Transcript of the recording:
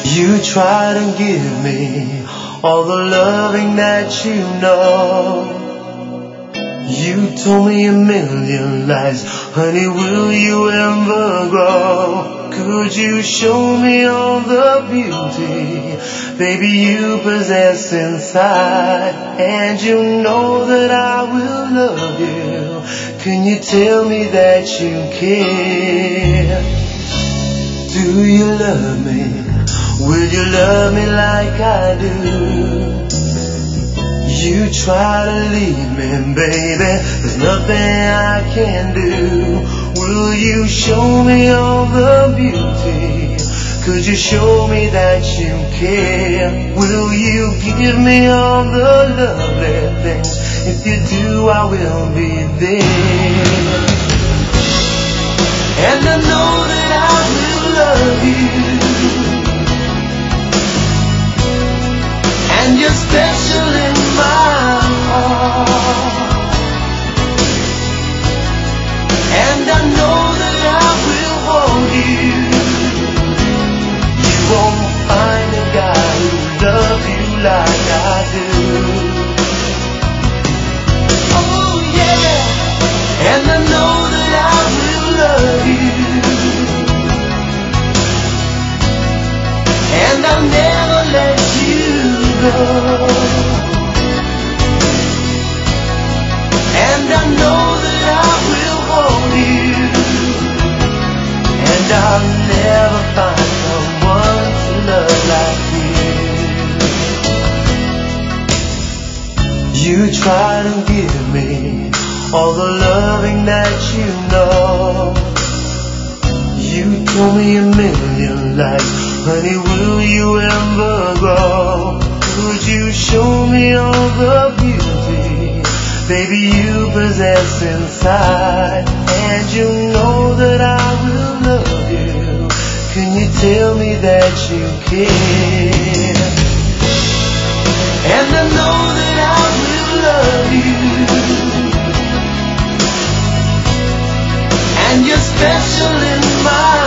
You try to give me all the loving that you know. You told me a million lies, honey, will you ever grow? Could you show me all the beauty, baby, you possess inside? And you know that I will love you. Can you tell me that you care? Do you love me? Will you love me like I do? You try to leave me, baby, there's nothing I can do. Will you show me all the beauty? Could you show me that you care? Will you give me all the lovely things? If you do, I will be there. And I know that I will love you. And you're special in my heart. And I know that I will hold you. You won't find a guy who loves you like I do. Oh yeah. And I know that I will love you. And I'll never let you go. And I know that I will hold you. And I'll never find someone to love like you. You try to give me all the loving that you know. You told me a million lies, honey, will you ever grow? Could you show me all the beauty, baby, you possess inside? And you know that I will love you. Can you tell me that you care? And I know that I will love you. And you're special in my